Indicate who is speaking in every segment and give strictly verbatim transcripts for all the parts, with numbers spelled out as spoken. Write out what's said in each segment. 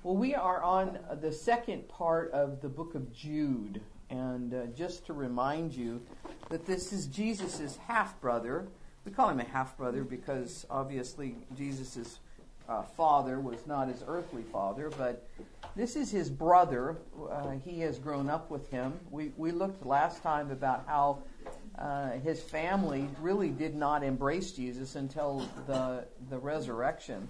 Speaker 1: Well, we are on the second part of the book of Jude. And uh, just to remind you that this is Jesus' half-brother. We call him a half-brother because obviously Jesus' uh, father was not his earthly father, but this is his brother. Uh, he has grown up with him. We, we looked last time about how uh, his family really did not embrace Jesus until the, the resurrection.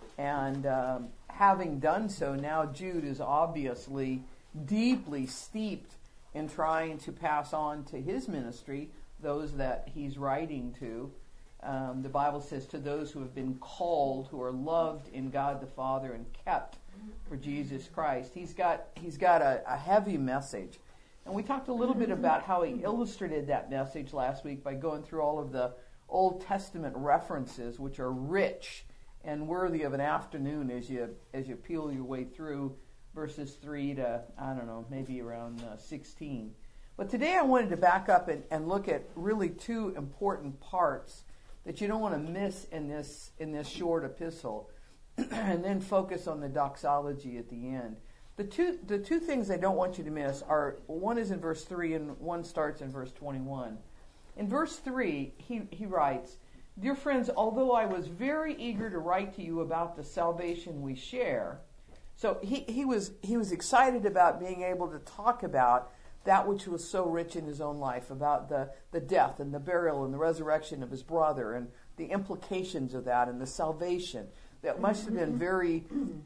Speaker 1: And um, having done so, now Jude is obviously deeply steeped in trying to pass on to his ministry those that he's writing to. Um, the Bible says, to those who have been called, who are loved in God the Father and kept for Jesus Christ. He's got he's got a, a heavy message. And we talked a little bit about how he illustrated that message last week by going through all of the Old Testament references, which are rich and worthy of an afternoon as you as you peel your way through verses three to, I don't know, maybe around uh, sixteen. But today I wanted to back up and, and look at really two important parts that you don't want to miss in this in this short epistle, and then focus on the doxology at the end. The two the two things I don't want you to miss are, one is in verse three and one starts in verse twenty-one. In verse three, he, he writes, "Dear friends, although I was very eager to write to you about the salvation we share," so he, he was he was excited about being able to talk about that which was so rich in his own life, about the, the death and the burial and the resurrection of his brother and the implications of that and the salvation that must have been very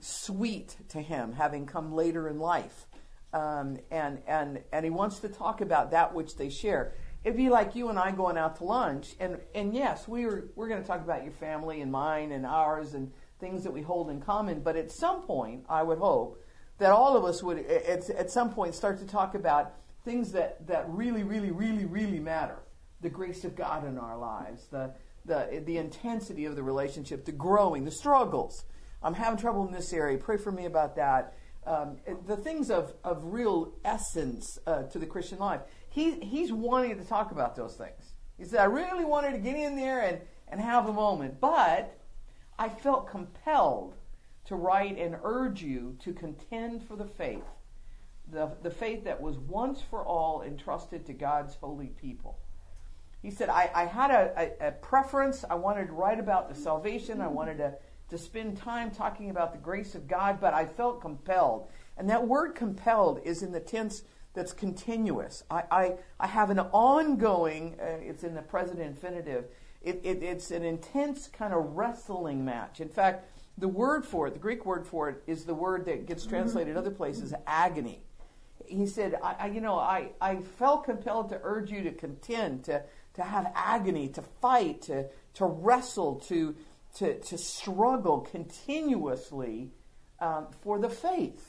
Speaker 1: sweet to him, having come later in life. Um, and, and, and he wants to talk about that which they share. It'd be like you and I going out to lunch, and, and yes, we were, we're going to talk about your family and mine and ours and things that we hold in common, but at some point, I would hope, that all of us would at, at some point start to talk about things that, that really, really, really, really matter. The grace of God in our lives, the, the, the intensity of the relationship, the growing, the struggles. I'm having trouble in this area. Pray for me about that. Um, the things of, of real essence uh, to the Christian life. He, he's wanting to talk about those things. He said, I really wanted to get in there and, and have a moment, but I felt compelled to write and urge you to contend for the faith, the, the faith that was once for all entrusted to God's holy people. He said, I, I had a, a, a preference. I wanted to write about the salvation. I wanted to, to spend time talking about the grace of God, but I felt compelled. And that word compelled is in the tense that's continuous. I, I, I have an ongoing, uh, it's in the present infinitive, it, it, it's an intense kind of wrestling match. In fact, the word for it, the Greek word for it, is the word that gets translated other places, agony. He said, I, I, you know, I, I felt compelled to urge you to contend, to, to have agony, to fight, to, to wrestle, to, to, to struggle continuously um, for the faith.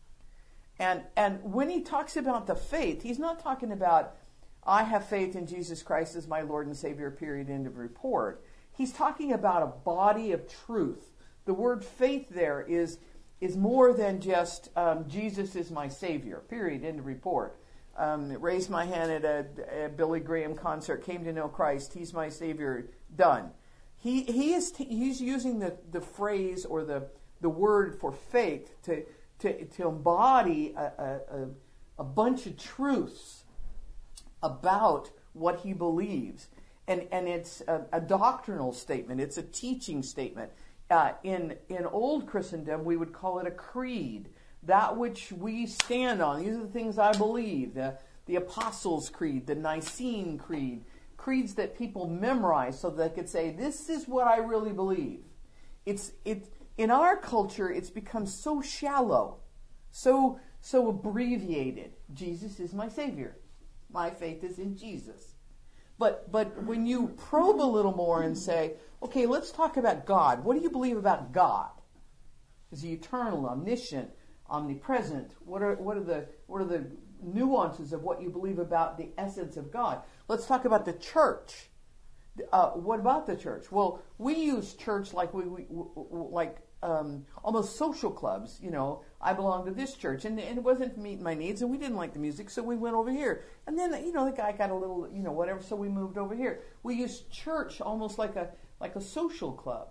Speaker 1: And, and when he talks about the faith, he's not talking about, I have faith in Jesus Christ as my Lord and Savior, period, end of report. He's talking about a body of truth. The word faith there is is more than just um, Jesus is my Savior, period, end of report. Um, raised my hand at a, a Billy Graham concert, came to know Christ, he's my Savior, done. He he is t- he's using the, the phrase or the, the word for faith to to, to embody a, a, a bunch of truths about what he believes. And, and it's a, a doctrinal statement, it's a teaching statement. Uh, in in old Christendom, we would call it a creed, that which we stand on. These are the things I believe. The, the Apostles' Creed, the Nicene Creed, creeds that people memorize so they could say, this is what I really believe. It's it in our culture, it's become so shallow, so so abbreviated. Jesus is my Savior. My faith is in Jesus. But but when you probe a little more and say, okay, let's talk about God. What do you believe about God? Is he eternal, omniscient, omnipresent? What are what are the what are the nuances of what you believe about the essence of God? Let's talk about the church. Uh, what about the church? Well, we use church like we, we like um, almost social clubs. You know, I belong to this church, and, and it wasn't meeting my needs, and we didn't like the music, so we went over here. And then, you know, the guy got a little, you know, whatever, so we moved over here. We use church almost like a like a social club.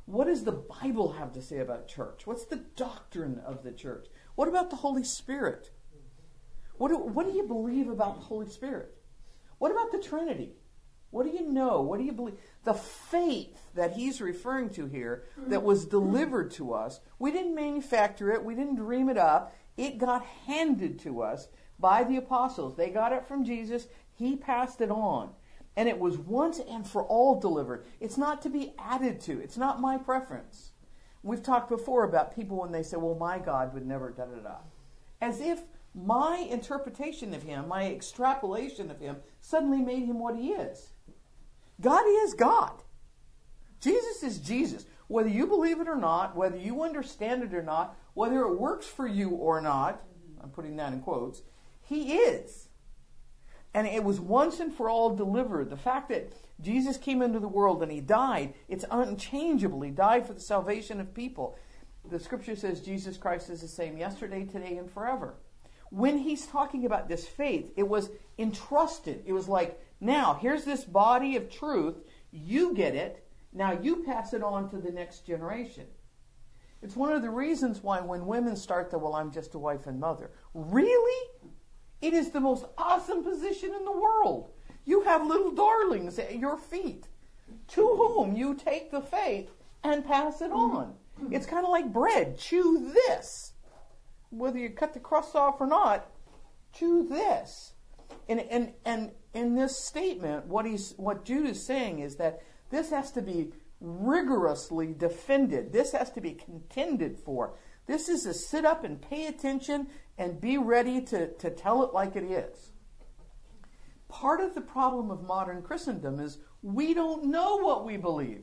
Speaker 1: What does the Bible have to say about church? What's the doctrine of the church? What about the Holy Spirit? What do, what do you believe about the Holy Spirit? What about the Trinity? What do you know? What do you believe? The faith that he's referring to here that was delivered to us, we didn't manufacture it. We didn't dream it up. It got handed to us by the apostles. They got it from Jesus. He passed it on. And it was once and for all delivered. It's not to be added to. It's not my preference. We've talked before about people when they say, well, my God would never da-da-da. As if my interpretation of him, my extrapolation of him, suddenly made him what he is. God is God. Jesus is Jesus. Whether you believe it or not, whether you understand it or not, whether it works for you or not, I'm putting that in quotes, he is. And it was once and for all delivered. The fact that Jesus came into the world and he died, it's unchangeable. He died for the salvation of people. The scripture says Jesus Christ is the same yesterday, today, and forever. When he's talking about this faith, it was entrusted. It was like, now, here's this body of truth. You get it. Now you pass it on to the next generation. It's one of the reasons why when women start the, well, I'm just a wife and mother. Really? It is the most awesome position in the world. You have little darlings at your feet to whom you take the faith and pass it on. It's kind of like bread. Chew this. Whether you cut the crust off or not, chew this. And and and in this statement, what he's what Jude is saying is that this has to be rigorously defended. This has to be contended for. This is to sit up and pay attention and be ready to, to tell it like it is. Part of the problem of modern Christendom is we don't know what we believe.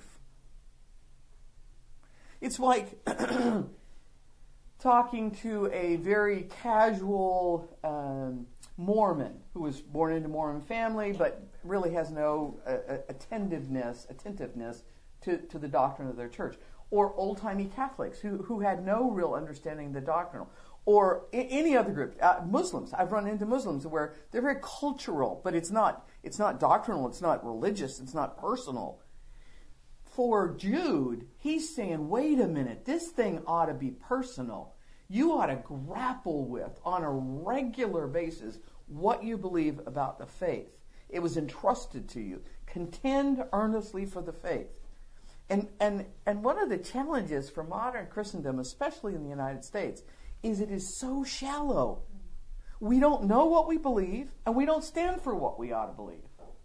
Speaker 1: It's like talking to a very casual um, Mormon who was born into a Mormon family but really has no uh, attentiveness, attentiveness to, to the doctrine of their church. Or old-timey Catholics who, who had no real understanding of the doctrinal. Or I- any other group. Uh, Muslims. I've run into Muslims where they're very cultural, but it's not, it's not doctrinal, it's not religious, it's not personal. For Jude, he's saying, wait a minute, this thing ought to be personal. You ought to grapple with, on a regular basis, what you believe about the faith. It was entrusted to you. Contend earnestly for the faith. And, and, and one of the challenges for modern Christendom, especially in the United States, is it is so shallow. We don't know what we believe, and we don't stand for what we ought to believe.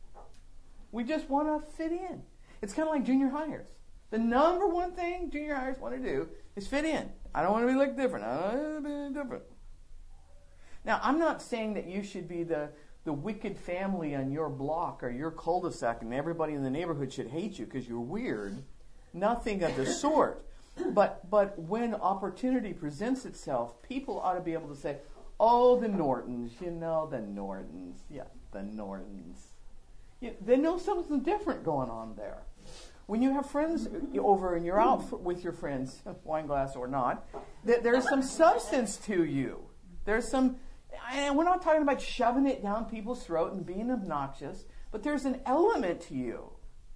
Speaker 1: We just want to fit in. It's kind of like junior hires. The number one thing junior hires want to do is fit in. I don't want to be like different. I don't want to be different. Now, I'm not saying that you should be the, the wicked family on your block or your cul-de-sac and everybody in the neighborhood should hate you because you're weird. Nothing of the sort. But but when opportunity presents itself, people ought to be able to say, oh, the Nortons, you know, the Nortons. Yeah, the Nortons. You, they know something different going on there. When you have friends over and you're out with your friends, wine glass or not, that there's some substance to you. There's some, and we're not talking about shoving it down people's throat and being obnoxious, but there's an element to you.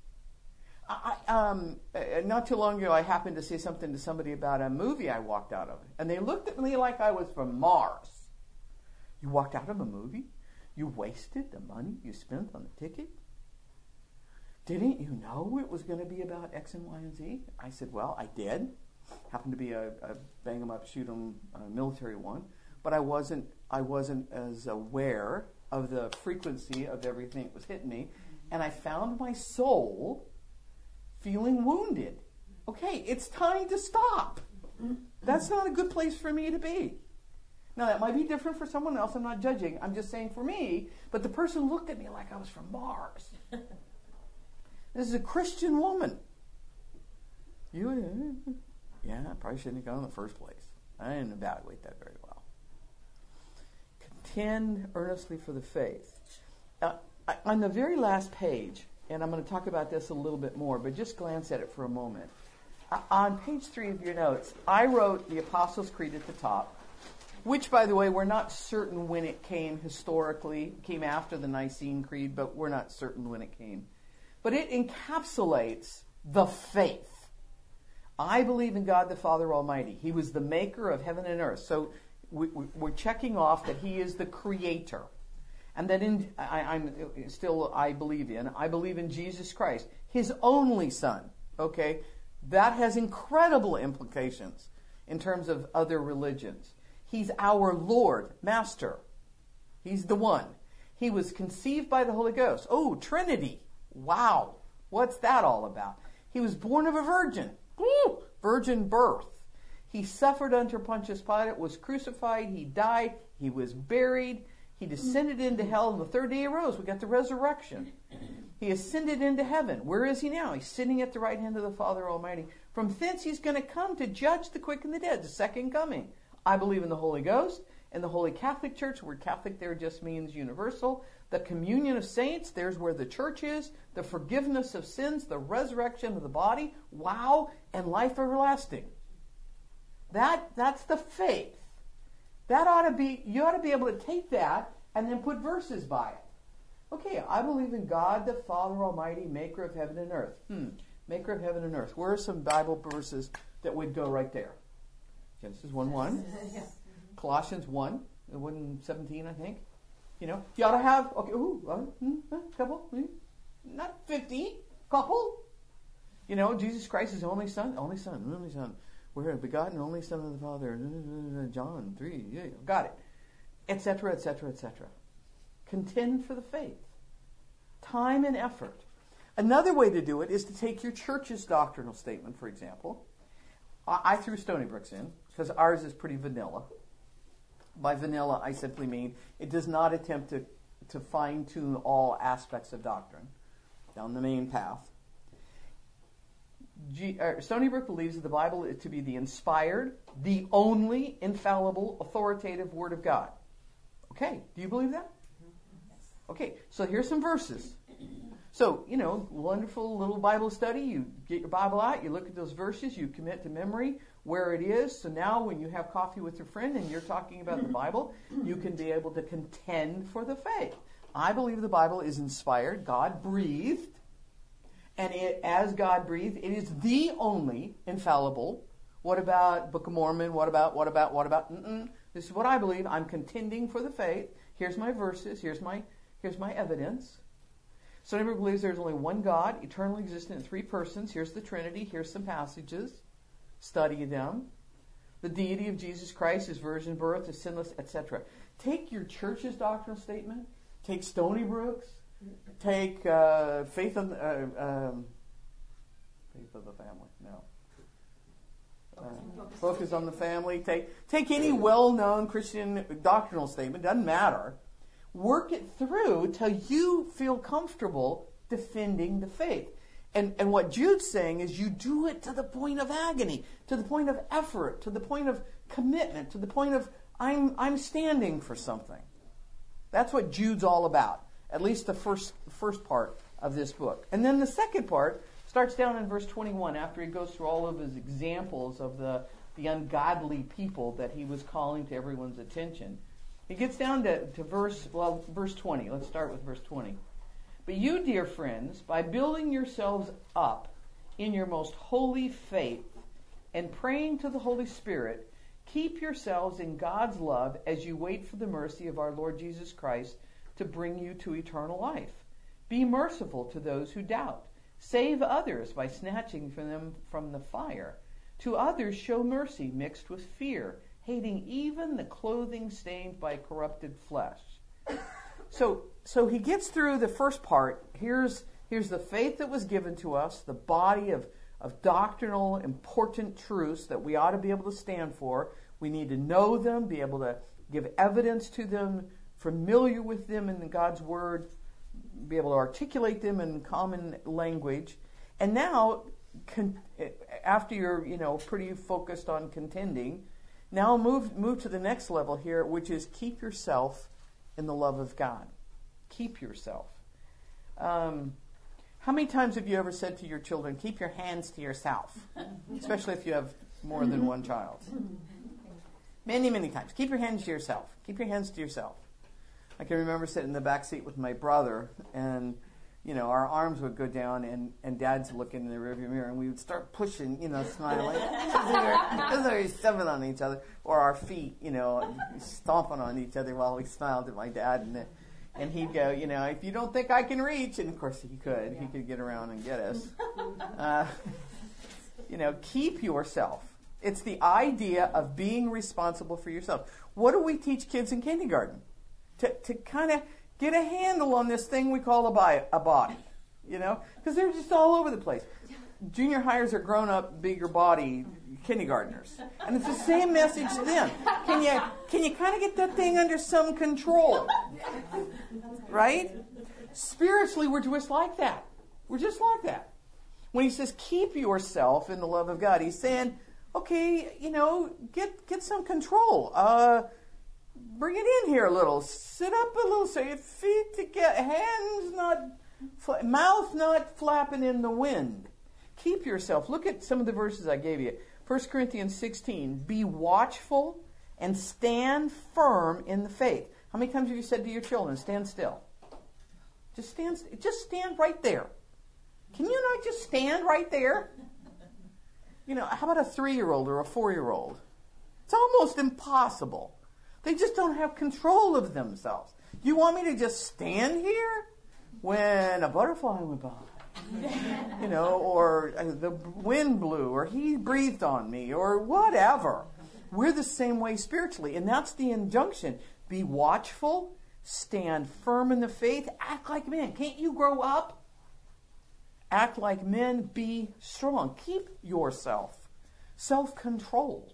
Speaker 1: I, um, not too long ago, I happened to say something to somebody about a movie I walked out of, and they looked at me like I was from Mars. You walked out of a movie? You wasted the money you spent on the ticket? Didn't you know it was going to be about X and Y and Z? I said, well, I did. Happened to be a, a bang 'em up, shoot 'em uh, military one, but I wasn't. I wasn't as aware of the frequency of everything that was hitting me, and I found my soul feeling wounded. Okay, it's time to stop. That's not a good place for me to be. Now, that might be different for someone else. I'm not judging. I'm just saying for me. But the person looked at me like I was from Mars. This is a Christian woman. You, yeah, I probably shouldn't have gone in the first place. I didn't evaluate that very well. Contend earnestly for the faith. Uh, I, on the very last page, and I'm going to talk about this a little bit more, but just glance at it for a moment. Uh, on page three of your notes, I wrote the Apostles' Creed at the top, which, by the way, we're not certain when it came historically. It came after the Nicene Creed, but we're not certain when it came. But it encapsulates the faith. I believe in God the Father Almighty. He was the maker of heaven and earth. So we, we, we're checking off that he is the creator. And that in, I, I'm still, I believe in, I believe in Jesus Christ, his only son. Okay? That has incredible implications in terms of other religions. He's our Lord, Master. He's the one. He was conceived by the Holy Ghost. Oh, Trinity. Wow. What's that all about? He was born of a virgin. Woo! Virgin birth. He suffered under Pontius Pilate, was crucified, he died, he was buried, he descended into hell, and the third day he arose. We got the resurrection. He ascended into heaven. Where is he now? He's sitting at the right hand of the Father Almighty. From thence he's going to come to judge the quick and the dead, the second coming. I believe in the Holy Ghost and the Holy Catholic Church. The word Catholic there just means universal. The communion of saints, there's where the church is. The forgiveness of sins, the resurrection of the body. Wow. And life everlasting. That, that's the faith. That ought to be, you ought to be able to take that and then put verses by it. Okay, I believe in God the Father Almighty, maker of heaven and earth. Hmm, maker of heaven and earth. Where are some Bible verses that would go right there? Genesis one one. Colossians one, one seventeen, I think. You know, you ought to have, okay, ooh, uh, hmm, a couple, hmm, not fifty, couple. You know, Jesus Christ is the only son, only son, only son. We're a begotten only son of the Father. John three, yeah, got it. Etc., et cetera, et cetera. Contend for the faith. Time and effort. Another way to do it is to take your church's doctrinal statement, for example. I, I threw Stony Brook's in because ours is pretty vanilla. By vanilla, I simply mean it does not attempt to, to fine-tune all aspects of doctrine down the main path. G, uh, Stony Brook believes that the Bible is to be the inspired, the only infallible, authoritative Word of God. Okay, do you believe that? Okay, so here's some verses. So, you know, wonderful little Bible study. You get your Bible out, you look at those verses, you commit to memory where it is. So now when you have coffee with your friend and you're talking about the Bible, you can be able to contend for the faith. I believe the Bible is inspired, God breathed, and it, as God breathed, it is the only infallible. What about Book of Mormon? What about, what about, what about? Mm-mm. This is what I believe. I'm contending for the faith. Here's my verses. Here's my, here's my evidence. So everybody believes there's only one God, eternally existent in three persons. Here's the Trinity. Here's some passages. Study them. The deity of Jesus Christ, his virgin birth, is sinless, et cetera. Take your church's doctrinal statement. Take Stony Brook's. Take uh, faith of uh, um, faith of the family. No. Uh, focus on the family. Take take any well-known Christian doctrinal statement. Doesn't matter. Work it through till you feel comfortable defending the faith. And and what Jude's saying is you do it to the point of agony, to the point of effort, to the point of commitment, to the point of I'm I'm standing for something. That's what Jude's all about. At least the first first part of this book. And then the second part starts down in verse twenty-one after he goes through all of his examples of the, the ungodly people that he was calling to everyone's attention. He gets down to, to verse, well, verse twenty. Let's start with verse twenty. But you, dear friends, by building yourselves up in your most holy faith and praying to the Holy Spirit, keep yourselves in God's love as you wait for the mercy of our Lord Jesus Christ to bring you to eternal life. Be merciful to those who doubt. Save others by snatching from them from the fire. To others show mercy mixed with fear, hating even the clothing stained by corrupted flesh. So so he gets through the first part. Here's here's the faith that was given to us, the body of, of doctrinal, important truths that we ought to be able to stand for. We need to know them, be able to give evidence to them, familiar with them in God's Word, be able to articulate them in common language. And now, con- after you're, you know, pretty focused on contending, now move move to the next level here, which is keep yourself in the love of God. Keep yourself. Um, how many times have you ever said to your children, keep your hands to yourself? Especially if you have more than one child. Many, many times. Keep your hands to yourself. Keep your hands to yourself. I can remember sitting in the back seat with my brother, and you know, our arms would go down, and, and Dad's looking in the rearview mirror, and we would start pushing, you know, smiling, because we were stepping on each other, or our feet, you know, stomping on each other while we smiled at my dad, and and he'd go, you know, if you don't think I can reach, and of course he could, yeah. he could get around and get us. Uh, you know, keep yourself. It's the idea of being responsible for yourself. What do we teach kids in kindergarten? To to kind of get a handle on this thing we call a, bi- a body, you know, because they're just all over the place. Junior hires are grown-up, bigger body kindergartners, and it's the same message to them. Can you can you kind of get that thing under some control, right? Spiritually, we're just like that. We're just like that. When he says keep yourself in the love of God, he's saying, okay, you know, get get some control. Uh, Bring it in here a little. Sit up a little so your feet together. Hands not, fl- mouth not flapping in the wind. Keep yourself. Look at some of the verses I gave you. First Corinthians sixteen. Be watchful and stand firm in the faith. How many times have you said to your children, stand still? Just stand, just stand right there. Can you not just stand right there? You know, how about a three-year-old or a four-year-old? It's almost impossible. They just don't have control of themselves. You want me to just stand here when a butterfly went by? You know, or the wind blew, or he breathed on me, or whatever. We're the same way spiritually, and that's the injunction. Be watchful, stand firm in the faith, act like men. Can't you grow up? Act like men, be strong. Keep yourself. Self-control.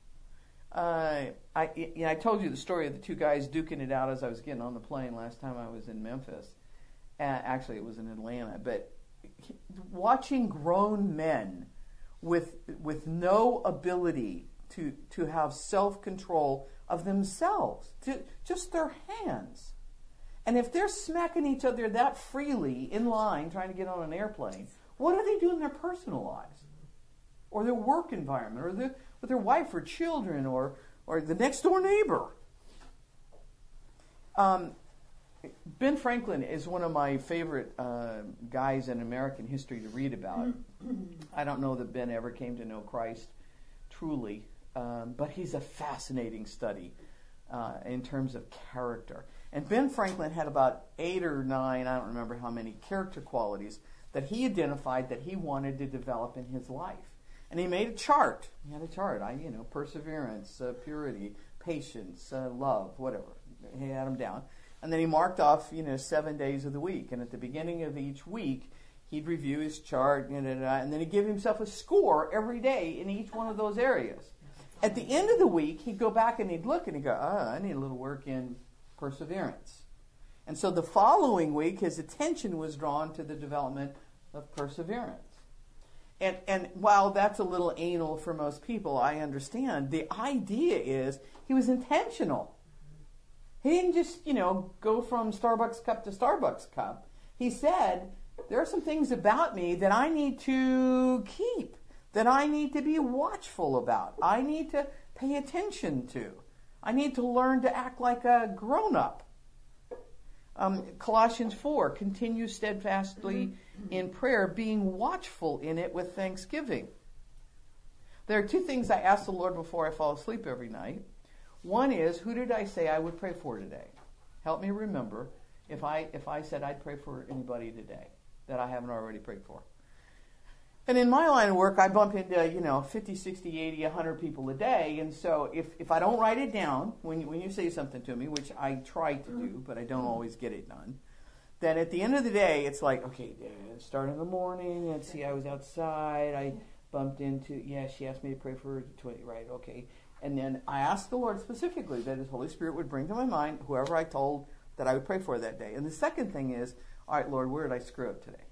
Speaker 1: Uh, I, you know, I told you the story of the two guys duking it out as I was getting on the plane last time I was in Memphis. Uh, actually, it was in Atlanta. But watching grown men with with no ability to to have self-control of themselves, to, just their hands. And if they're smacking each other that freely in line trying to get on an airplane, what do they do in their personal lives? Or their work environment, or their, with their wife or children, or or the next door neighbor. Um, Ben Franklin is one of my favorite uh, guys in American history to read about. I don't know that Ben ever came to know Christ truly, um, but he's a fascinating study uh, in terms of character. And Ben Franklin had about eight or nine, I don't remember how many, character qualities that he identified that he wanted to develop in his life. And he made a chart. He had a chart. I, you know, perseverance, uh, purity, patience, uh, love, whatever. He had them down. And then he marked off, you know, seven days of the week. And at the beginning of each week, he'd review his chart, you know, and then he'd give himself a score every day in each one of those areas. At the end of the week, he'd go back and he'd look and he'd go, ah, I need a little work in perseverance. And so the following week, his attention was drawn to the development of perseverance. And and while that's a little anal for most people, I understand. The idea is he was intentional. He didn't just, you know, go from Starbucks cup to Starbucks cup. He said, there are some things about me that I need to keep, that I need to be watchful about. I need to pay attention to. I need to learn to act like a grown-up. Um, Colossians four, continue steadfastly in prayer, being watchful in it with thanksgiving. There are two things I ask the Lord before I fall asleep every night. One is, who did I say I would pray for today? Help me remember if I if I said I'd pray for anybody today that I haven't already prayed for. And in my line of work, I bump into, you know, fifty, sixty, eighty, one hundred people a day. And so if, if I don't write it down, when you, when you say something to me, which I try to do, but I don't always get it done, then at the end of the day, it's like, okay, start in the morning. Let's see, I was outside. I bumped into, yeah, she asked me to pray for twenty, right, okay. And then I asked the Lord specifically that His Holy Spirit would bring to my mind whoever I told that I would pray for that day. And the second thing is, all right, Lord, where did I screw up today?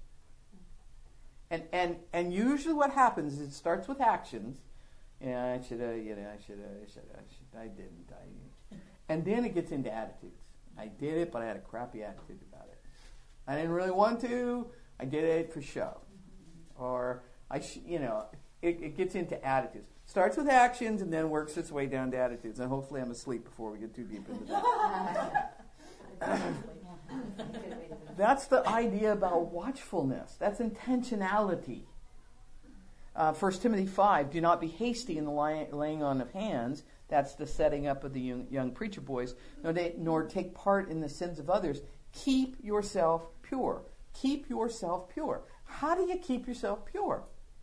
Speaker 1: And and and usually what happens is it starts with actions. Yeah, I should have, you know, I should have, I should have, I should, I didn't. I, and then it gets into attitudes. I did it, but I had a crappy attitude about it. I didn't really want to. I did it for show. Or, I, sh- you know, it, it gets into attitudes. Starts with actions and then works its way down to attitudes. And hopefully I'm asleep before we get too deep into that. That's the idea about watchfulness. That's intentionality. Uh, First Timothy five, do not be hasty in the lay- laying on of hands. That's the setting up of the young, young preacher boys. Nor, they, nor take part in the sins of others. Keep yourself pure. Keep yourself pure. How do you keep yourself pure?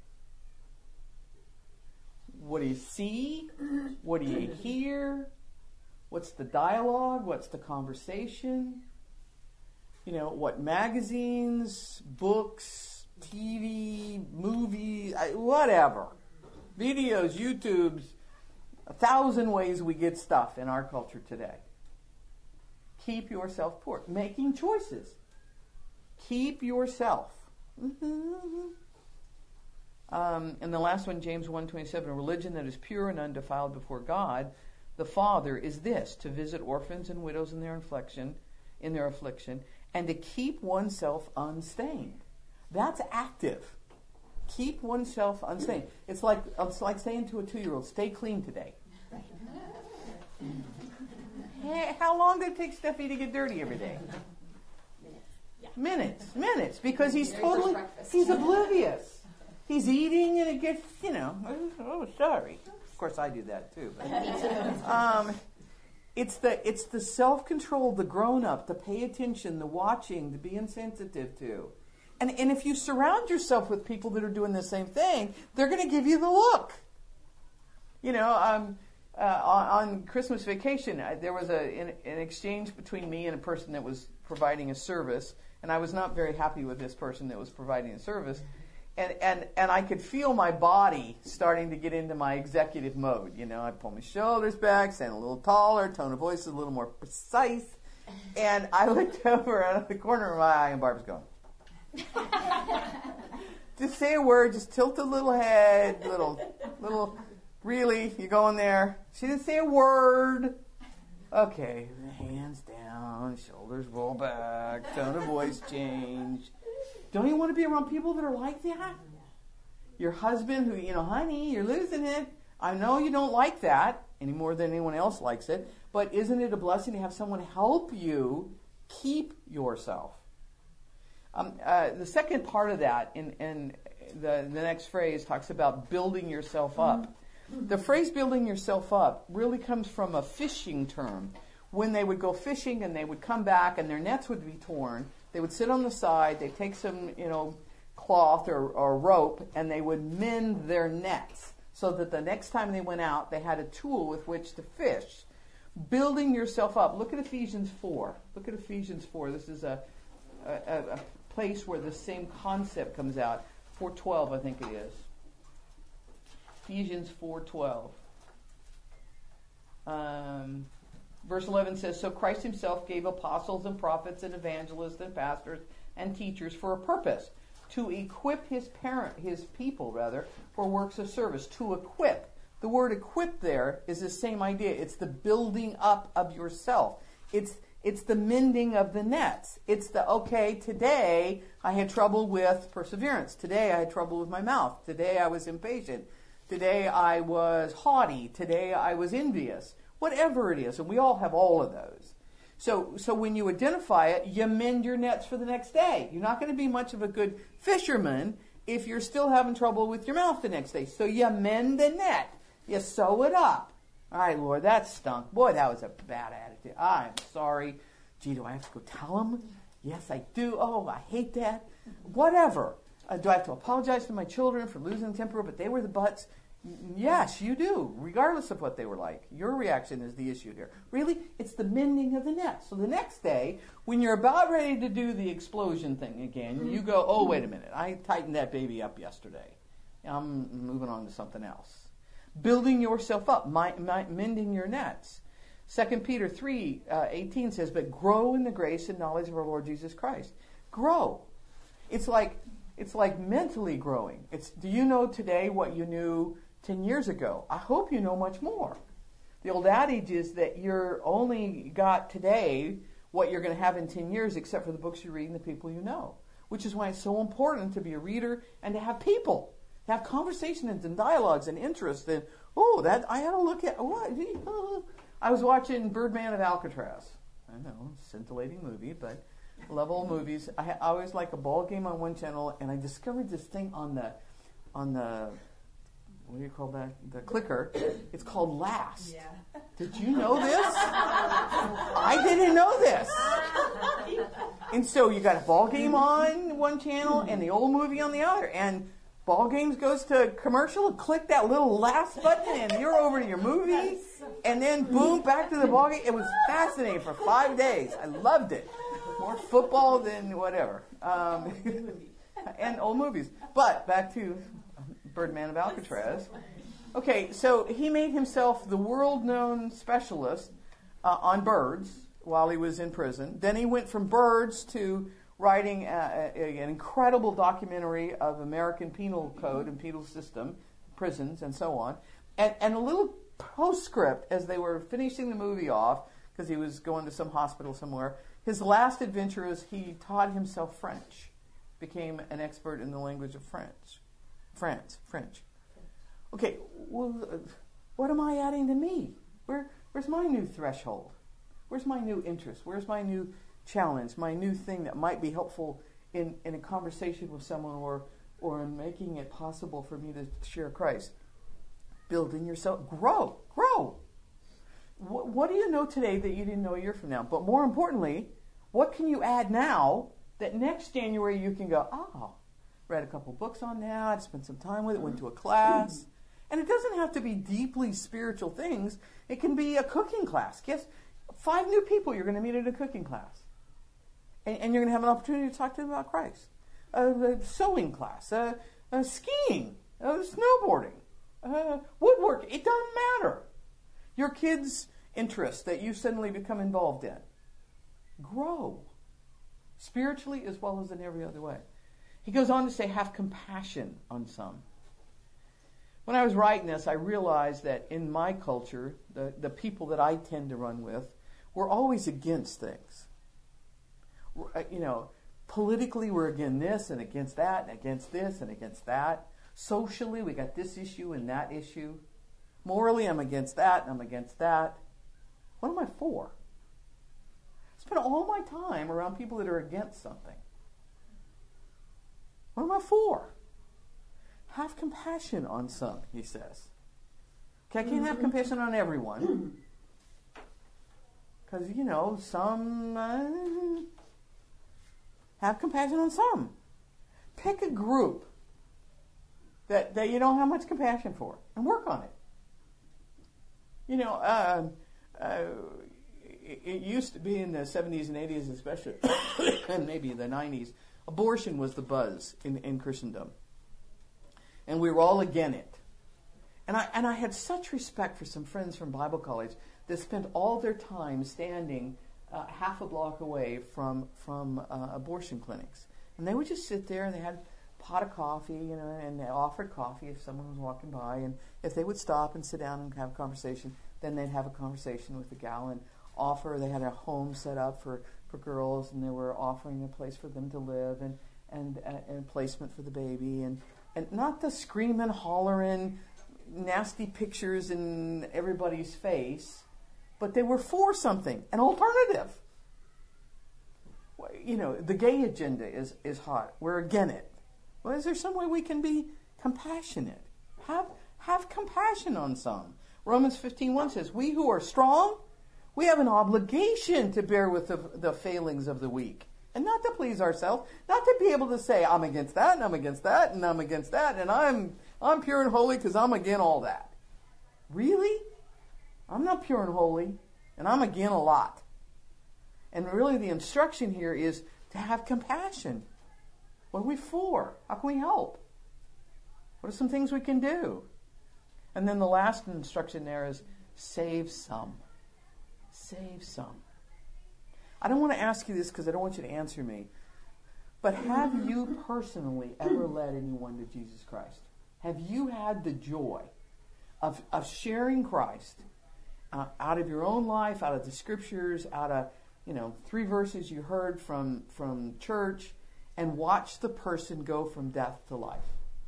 Speaker 1: What do you see? What do you hear? What's the dialogue? What's the conversation? You know, what magazines, books, T V, movies, whatever. Videos, YouTubes, a thousand ways we get stuff in our culture today. Keep yourself pure. Making choices. Keep yourself. Mm-hmm. Um, and the last one, James one twenty-seven, a religion that is pure and undefiled before God, the Father, is this, to visit orphans and widows in their affliction, in their affliction, and to keep oneself unstained. That's active. Keep oneself unstained. It's like it's like saying to a two-year-old, stay clean today. Hey, how long did it take Steffi to get dirty every day? Minutes, minutes, because he's totally, he's oblivious. He's eating and it gets, you know, oh, sorry. Of course, I do that too. But, um, it's the it's the self-control, the grown-up, the pay attention, the watching, the being sensitive to. And and if you surround yourself with people that are doing the same thing, they're going to give you the look. You know, um, uh, on, on Christmas vacation, I, there was a an, an exchange between me and a person that was providing a service, and I was not very happy with this person that was providing a service. And, and and I could feel my body starting to get into my executive mode. You know, I pull my shoulders back, stand a little taller, tone of voice is a little more precise. And I looked over out of the corner of my eye, and Barb's going. Just say a word, just tilt a little head, little, little, really, you going there? She didn't say a word. Okay, hands down, shoulders roll back, tone of voice change. Don't you want to be around people that are like that? Your husband who, you know, honey, you're losing it. I know you don't like that any more than anyone else likes it, but isn't it a blessing to have someone help you keep yourself? Um, uh, the second part of that, in, in the, the next phrase, talks about building yourself up. The phrase building yourself up really comes from a fishing term. When they would go fishing and they would come back and their nets would be torn, they would sit on the side, they'd take some, you know, cloth or, or rope, and they would mend their nets so that the next time they went out, they had a tool with which to fish. Building yourself up. Look at Ephesians four. Look at Ephesians four. This is a, a, a place where the same concept comes out. four twelve, I think it is. Ephesians four twelve. Um... Verse eleven says, so Christ himself gave apostles and prophets and evangelists and pastors and teachers for a purpose, to equip his parent, his people rather, for works of service. To equip. The word equip there is the same idea. It's the building up of yourself. It's it's the mending of the nets. It's the, okay, today I had trouble with perseverance. Today I had trouble with my mouth. Today I was impatient. Today I was haughty. Today I was envious. Whatever it is, and we all have all of those. So so when you identify it, you mend your nets for the next day. You're not going to be much of a good fisherman if you're still having trouble with your mouth the next day. So you mend the net. You sew it up. All right, Lord, that stunk. Boy, that was a bad attitude. I'm sorry. Gee, do I have to go tell him? Yes, I do. Oh, I hate that. Whatever. Uh, do I have to apologize to my children for losing temper, but they were the butts? Yes, you do, regardless of what they were like. Your reaction is the issue here. Really, it's the mending of the net. So the next day, when you're about ready to do the explosion thing again, you go, oh, wait a minute, I tightened that baby up yesterday. I'm moving on to something else. Building yourself up, my, my, mending your nets. Second Peter three eighteen says, but grow in the grace and knowledge of our Lord Jesus Christ. Grow. It's like, it's like mentally growing. It's, do you know today what you knew ten years ago? I hope you know much more. The old adage is that you're only got today what you're going to have in ten years, except for the books you read and the people you know. Which is why it's so important to be a reader and to have people, to have conversations and dialogues and interests. And oh, that I had to look at. What? I was watching Birdman of Alcatraz. I know, scintillating movie, but I love old movies. I, ha- I always like a ball game on one channel, and I discovered this thing on the, on the, what do you call that? The clicker. It's called Last.
Speaker 2: Yeah.
Speaker 1: Did you know this? I didn't know this. And so you got a ball game on one channel and the old movie on the other. And ball games goes to commercial, click that little last button, and you're over to your movie. And then boom, back to the ball game. It was fascinating for five days. I loved it. More football than whatever. Um, and old movies. But back to Birdman of Alcatraz. Okay, so he made himself the world-known specialist uh, on birds while he was in prison. Then he went from birds to writing a, a, an incredible documentary of American penal code and penal system, prisons, and so on. And, and a little postscript as they were finishing the movie off, because he was going to some hospital somewhere. His last adventure is he taught himself French, became an expert in the language of French. France, French. Okay, well, uh, what am I adding to me? Where, where's my new threshold? Where's my new interest? Where's my new challenge, my new thing that might be helpful in, in a conversation with someone or, or in making it possible for me to share Christ? Building yourself, grow, grow. What, what do you know today that you didn't know a year from now? But more importantly, what can you add now that next January you can go, oh, read a couple books on that, spent some time with it, went to a class. And it doesn't have to be deeply spiritual things. It can be a cooking class. Guess five new people you're going to meet at a cooking class. And, and you're going to have an opportunity to talk to them about Christ. A, a sewing class, a, a skiing, a snowboarding, uh, woodworking. It doesn't matter. Your kids' interests that you suddenly become involved in. Grow. Spiritually as well as in every other way. He goes on to say, have compassion on some. When I was writing this, I realized that in my culture, the, the people that I tend to run with, we're always against things. We're, you know, politically we're against this and against that and against this and against that. Socially, we got this issue and that issue. Morally, I'm against that and I'm against that. What am I for? I spend all my time around people that are against something. What am I for? Have compassion on some, he says. Okay, I can't have compassion on everyone. Because, you know, some... Uh, have compassion on some. Pick a group that, that you don't have much compassion for and work on it. You know, uh, uh, it, it used to be in the seventies and eighties especially, and maybe the nineties, abortion was the buzz in, in Christendom. And we were all against it. And I and I had such respect for some friends from Bible college that spent all their time standing uh, half a block away from from uh, abortion clinics. And they would just sit there and they had a pot of coffee, you know, and they offered coffee if someone was walking by. And if they would stop and sit down and have a conversation, then they'd have a conversation with the gal and offer. They had a home set up for, for girls, and they were offering a place for them to live and and, uh, and placement for the baby. And And not the screaming, hollering, nasty pictures in everybody's face, but they were for something, an alternative. You know, the gay agenda is, is hot. We're against it. Well, is there some way we can be compassionate? Have have compassion on some. Romans fifteen one says, we who are strong, we have an obligation to bear with the, the failings of the weak. And not to please ourselves, not to be able to say, I'm against that, and I'm against that, and I'm against that, and I'm I'm pure and holy because I'm against all that. Really? I'm not pure and holy, and I'm against a lot. And really the instruction here is to have compassion. What are we for? How can we help? What are some things we can do? And then the last instruction there is save some. Save some. I don't want to ask you this because I don't want you to answer me. But have you personally ever led anyone to Jesus Christ? Have you had the joy of, of sharing Christ uh, out of your own life, out of the scriptures, out of, you know, three verses you heard from, from church, and watch the person go from death to life?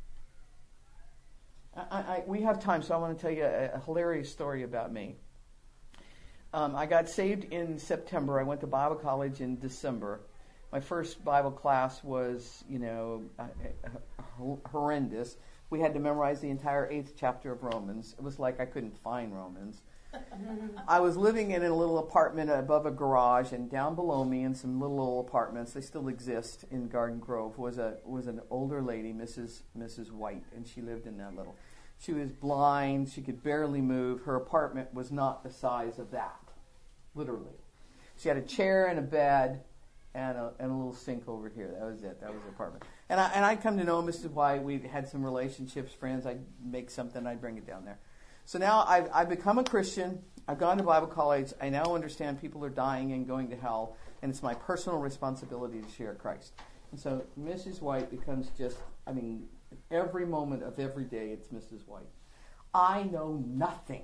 Speaker 1: I, I, we have time, so I want to tell you a, a hilarious story about me. Um, I got saved in September. I went to Bible college in December. my first Bible class was, you know, uh, uh, horrendous. We had to memorize the entire eighth chapter of Romans. It was like I couldn't find Romans. I was living in a little apartment above a garage, and down below me in some little old apartments, they still exist in Garden Grove, was a was an older lady, Missus Missus White, and she lived in that little. She was blind. She could barely move. Her apartment was not the size of that, literally. She had a chair and a bed and a, and a little sink over here. That was it. That was her apartment. And I and I'd come to know Missus White. We had some relationships, friends. I'd make something. I'd bring it down there. So now I've, I've become a Christian. I've gone to Bible college. I now understand people are dying and going to hell, and it's my personal responsibility to share Christ. And so Missus White becomes just, I mean, every moment of every day it's Missus White. I know nothing.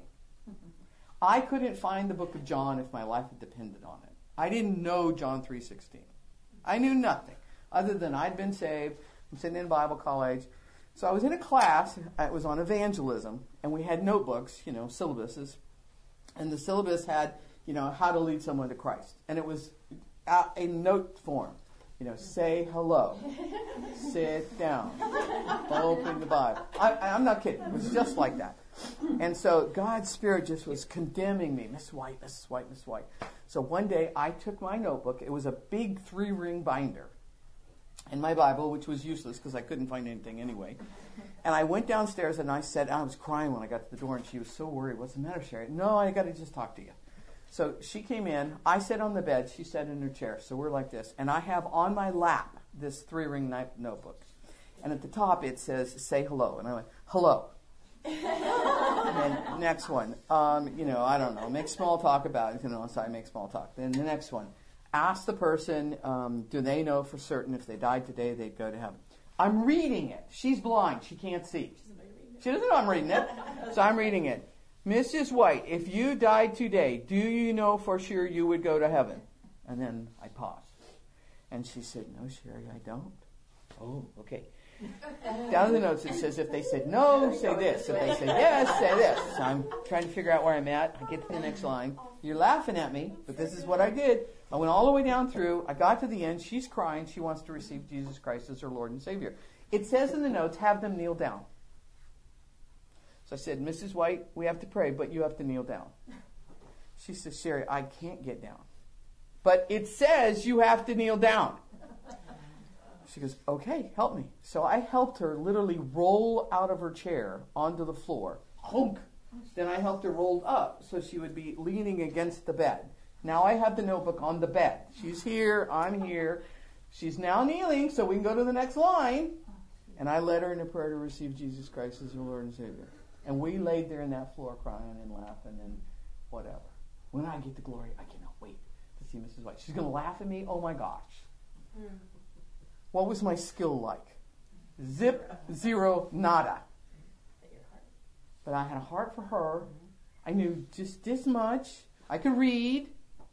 Speaker 1: I couldn't find the book of John if my life had depended on it. I didn't know John three sixteen. I knew nothing other than I'd been saved. I'm sitting in Bible college. So I was in a class, it was on evangelism, and we had notebooks, you know, syllabuses. And the syllabus had, you know, how to lead someone to Christ. And it was a, a note form. You know, say hello, sit down, open the Bible. I, I'm not kidding. It was just like that. And so God's Spirit just was condemning me. Miss White, Missus White, Missus White. So one day I took my notebook. It was a big three-ring binder. And my Bible, which was useless because I couldn't find anything anyway. And I went downstairs and I said, I was crying when I got to the door, and she was so worried. What's the matter, Sherry? No, I got to just talk to you. So she came in. I sat on the bed. She sat in her chair. So we're like this. And I have on my lap this three-ring notebook. And at the top it says, say hello. And I went, hello. And then next one, um, you know, I don't know, make small talk about it. You know, so I make small talk. Then the next one. Ask the person, um, do they know for certain if they died today they'd go to heaven? I'm reading it. She's blind. She can't see. She doesn't know I'm reading it. So I'm reading it. Missus White, if you died today, do you know for sure you would go to heaven? And then I paused. And she said, no, Sherry, I don't. Oh, okay. Down in the notes it says if they said no, say this. If they say yes, say this. So I'm trying to figure out where I'm at. I get to the next line. You're laughing at me, but this is what I did. I went all the way down through. I got to the end. She's crying. She wants to receive Jesus Christ as her Lord and Savior. It says in the notes, have them kneel down. So I said, Missus White, we have to pray, but you have to kneel down. She says, Sherry, I can't get down. But it says you have to kneel down. She goes, okay, help me. So I helped her literally roll out of her chair onto the floor. Honk. Then I helped her roll up so she would be leaning against the bed. Now I have the notebook on the bed. She's here, I'm here. She's now kneeling, so we can go to the next line. And I led her in a prayer to receive Jesus Christ as her Lord and Savior. And we laid there in that floor crying and laughing and whatever. When I get to glory, I cannot wait to see Missus White. She's going to laugh at me. Oh, my gosh. Mm. What was my skill like? Zip, zero, nada. But I had a heart for her. I knew just this much. I could read.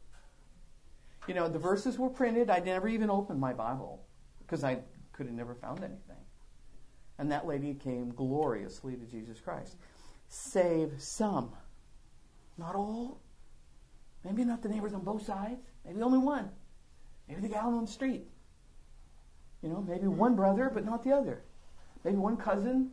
Speaker 1: You know, the verses were printed. I never even opened my Bible because I could have never found anything. And that lady came gloriously to Jesus Christ. Save some. Not all. Maybe not the neighbors on both sides. Maybe only one. Maybe the gal on the street. You know, maybe one brother, but not the other. Maybe one cousin.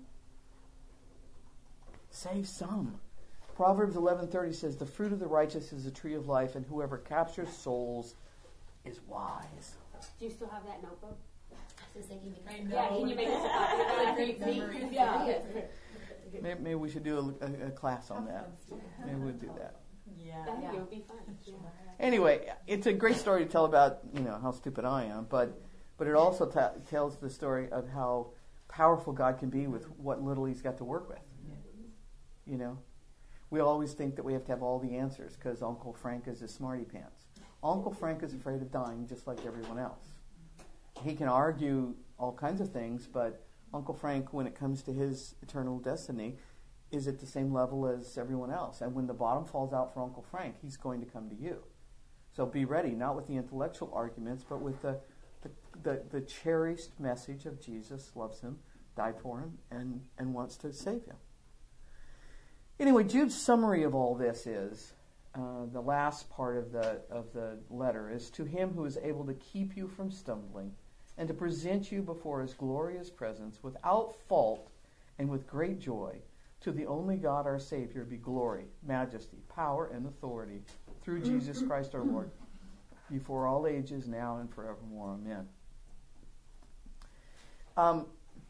Speaker 1: Save some. Proverbs eleven thirty says, the fruit of the righteous is a tree of life, and whoever captures souls is wise.
Speaker 2: Do you still have that notebook?
Speaker 3: I know.
Speaker 2: Yeah, can you make us a copy of it?
Speaker 3: Great memory.
Speaker 2: Yeah.
Speaker 1: Maybe, maybe we should do a, a, a class on that. Maybe we'll do that.
Speaker 3: Yeah.
Speaker 2: I think it would be fun. Yeah.
Speaker 1: Anyway, it's a great story to tell about, you know, how stupid I am, but but it also ta- tells the story of how powerful God can be with what little He's got to work with. You know, we always think that we have to have all the answers because Uncle Frank is a smarty pants. Uncle Frank is afraid of dying just like everyone else. He can argue all kinds of things, but Uncle Frank, when it comes to his eternal destiny, is at the same level as everyone else. And when the bottom falls out for Uncle Frank, he's going to come to you. So be ready, not with the intellectual arguments, but with the the, the, the cherished message of Jesus loves him, died for him, and, and wants to save him. Anyway, Jude's summary of all this is, uh, the last part of the of the letter is to him who is able to keep you from stumbling and to present you before his glorious presence without fault and with great joy. To the only God our Savior be glory, majesty, power, and authority through Jesus Christ our Lord, before all ages, now and forevermore. Amen. Um,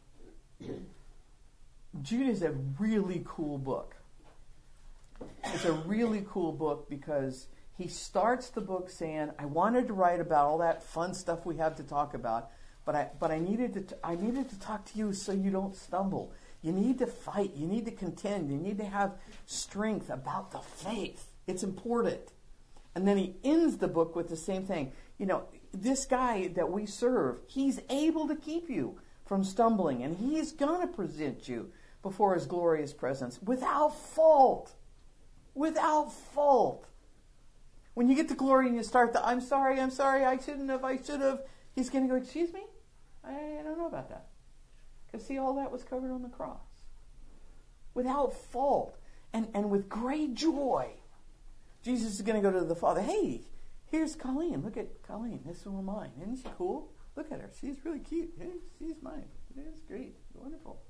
Speaker 1: Jude is a really cool book. It's a really cool book because he starts the book saying, I wanted to write about all that fun stuff we have to talk about, but I but I needed to t- I needed to talk to you so you don't stumble. You need to fight. You need to contend. You need to have strength about the faith. It's important. And then he ends the book with the same thing. You know, this guy that we serve, he's able to keep you from stumbling, and he's going to present you before his glorious presence without fault. Without fault. When you get to glory and you start the, I'm sorry, I'm sorry, I shouldn't have, I should have, he's going to go, excuse me? I, I don't know about that. Because see, all that was covered on the cross. Without fault. And, and with great joy. Jesus is going to go to the Father. Hey, here's Colleen. Look at Colleen. This one of mine. Isn't she cool? Look at her. She's really cute. Hey, she's mine. It's great. Wonderful.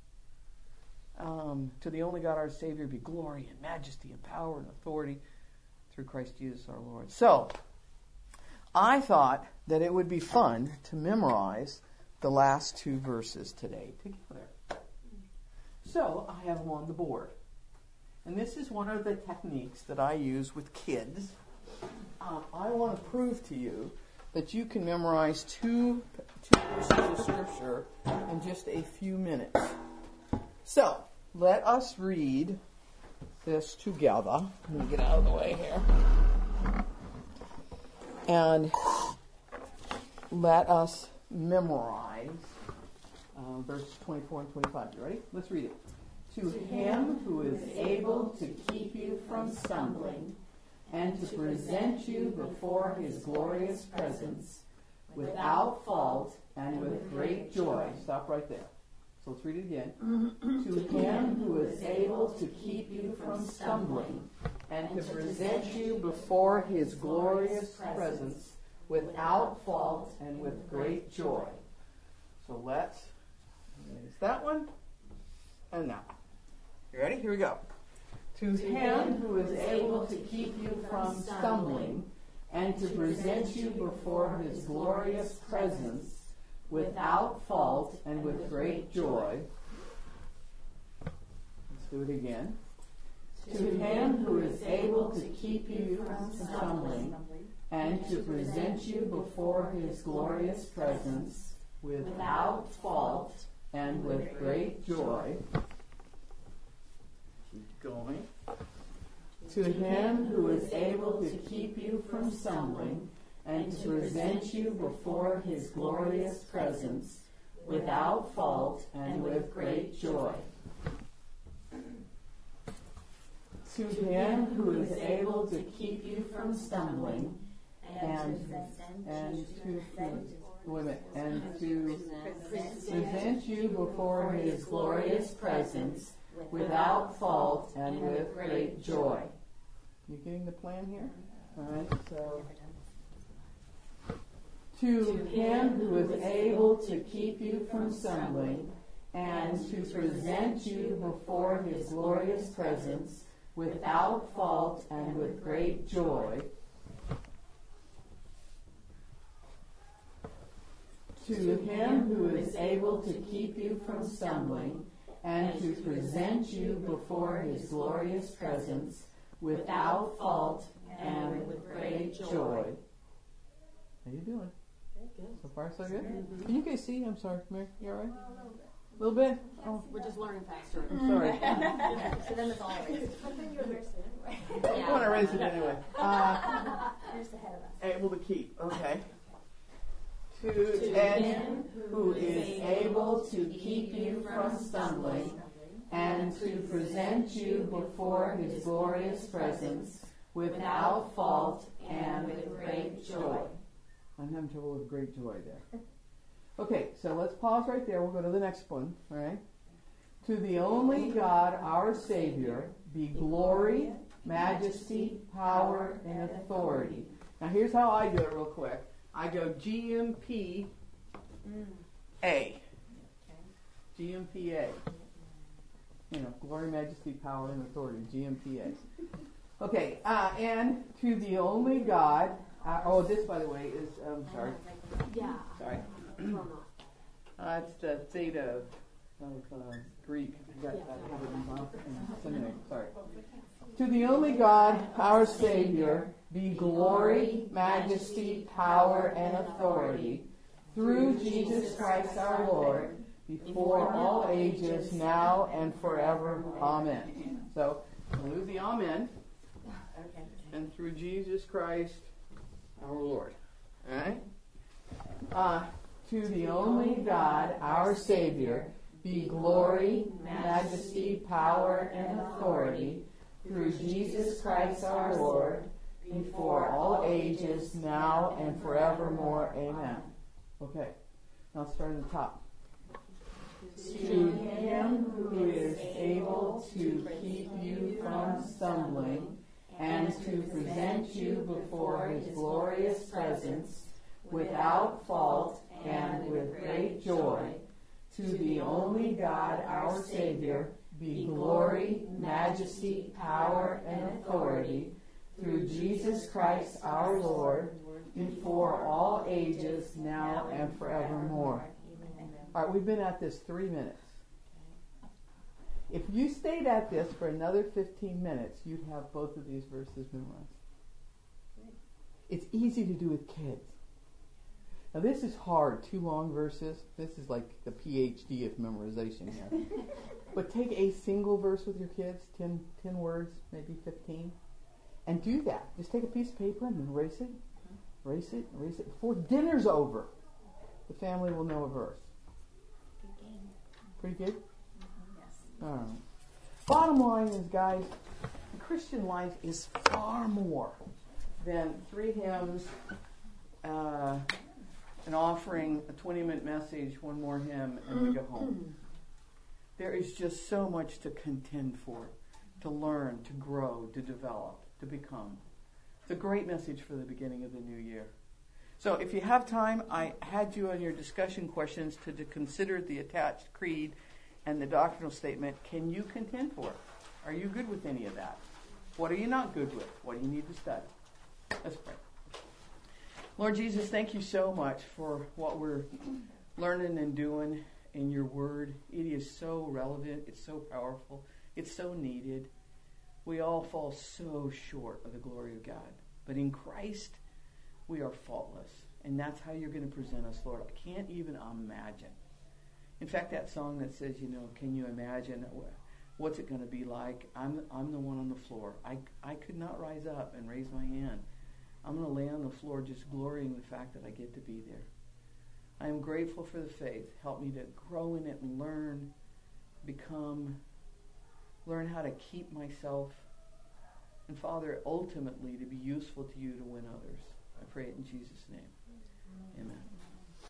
Speaker 1: Um, to the only God our Savior be glory and majesty and power and authority through Christ Jesus our Lord. So, I thought that it would be fun to memorize the last two verses today together. So, I have them on the board. And this is one of the techniques that I use with kids. Um, I want to prove to you that you can memorize two, two verses of Scripture in just a few minutes. So, let us read this together. Let me get out of the way here. And let us memorize uh, verses twenty-four and twenty-five. You ready? Let's read it. To him who is able to keep you from stumbling and to present you before his glorious presence without fault and with great joy. Stop right there. So let's read it again. To him who is able to keep you from stumbling and to present you before his glorious presence without fault and with great joy. So let's raise that one and that one. You ready? Here we go. To him who is able to keep you from stumbling and to present you before his glorious presence without fault and with great joy. Let's do it again. To him who is able to keep you from stumbling and to present you before his glorious presence without fault and with great joy. Keep going. To him who is able to keep you from stumbling and to present you before his glorious presence without fault and with great joy. To him who is able to keep you from stumbling and and to wait a minute, and to present you before his glorious presence without fault and with great joy. You getting the plan here? All right, so to him who is able to keep you from stumbling and to present you before his glorious presence without fault and with great joy. To him who is able to keep you from stumbling and to present you before his glorious presence without fault and with great joy. How you doing?
Speaker 2: Good.
Speaker 1: So far, so good? Can you guys see? I'm sorry, Mary. You all right? A little bit? Oh,
Speaker 2: We're just learning faster.
Speaker 1: I'm sorry.
Speaker 3: So then it's all erased.
Speaker 2: But then you're nursing anyway.
Speaker 1: I'm going to erase it anyway. Uh,
Speaker 3: You're just ahead of us.
Speaker 1: able to keep. Okay. To,
Speaker 3: To
Speaker 1: and
Speaker 3: him
Speaker 1: who is able to keep you from stumbling and to present you before his glorious presence without fault and with great joy. I'm having trouble with great joy there. Okay, so let's pause right there. We'll go to the next one. All right. To the only God, our Savior, be glory majesty, power, and authority. Now here's how I do it real quick. I go G M P A. G M P A. You know, glory, majesty, power, and authority. G M P A. Okay, uh, and to the only God. Uh, oh, this, by the way, is, um, sorry.
Speaker 2: Yeah.
Speaker 1: Sorry. Uh, it's the theta of, of uh, Greek. I got that covered in my seminary. Sorry. To the only God, our Savior, be glory, majesty, power, and authority through Jesus Christ our Lord, before all ages, now and forever. Amen. So, we'll lose the amen. And through Jesus Christ our Lord. All right? Uh, to the only God, our Savior, be glory, majesty, power, and authority through Jesus Christ our Lord, before all ages, now and forevermore. Amen. Okay. Now let's start at the top. To him who is able to keep you from stumbling and to present you before his glorious presence without fault and with great joy, to the only God our Savior be glory, majesty, power, and authority through Jesus Christ our Lord, before all ages, now and forevermore. All right, we've been at this three minutes. If you stayed at this for another fifteen minutes, you'd have both of these verses memorized. It's easy to do with kids. Now this is hard, two long verses. This is like the P H D of memorization here. But take a single verse with your kids, ten, ten words, maybe fifteen, and do that. Just take a piece of paper and erase it, erase it, erase it. Before dinner's over, the family will know a verse.
Speaker 3: Good game.
Speaker 1: Pretty good?
Speaker 3: Yes.
Speaker 1: All right. Bottom line is, guys, the Christian life is far more than three hymns, uh, an offering, a twenty-minute message, one more hymn, and we go home. There is just so much to contend for, to learn, to grow, to develop, to become. It's a great message for the beginning of the new year. So if you have time, I had you on your discussion questions to, to consider the attached creed and the doctrinal statement. Can you contend for it? Are you good with any of that? What are you not good with? What do you need to study? Let's pray. Lord Jesus, thank you so much for what we're learning and doing in your word. It is so relevant. It's so powerful. It's so needed. We all fall so short of the glory of God. But in Christ, we are faultless. And that's how you're going to present us, Lord. I can't even imagine. In fact, that song that says, you know, can you imagine what's it going to be like? I'm I'm the one on the floor. I, I could not rise up and raise my hand. I'm going to lay on the floor just glorying the fact that I get to be there. I am grateful for the faith. Help me to grow in it and learn, become, learn how to keep myself. And Father, ultimately to be useful to you to win others. I pray it in Jesus' name. Amen.